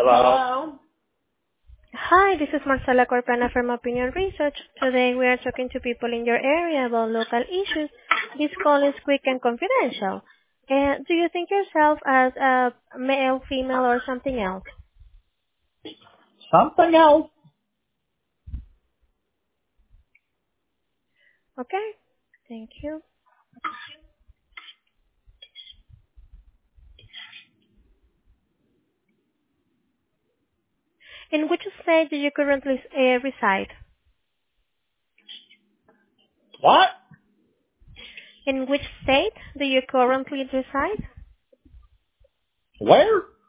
Hello. Hi, this is Marcela Corpana from Opinion Research. Today we are talking to people in your area about local issues. This call is quick and confidential. Do you think yourself as a male, female, or something else? Something else. Okay, thank you. In which state do you currently reside? What? In which state do you currently reside? Where?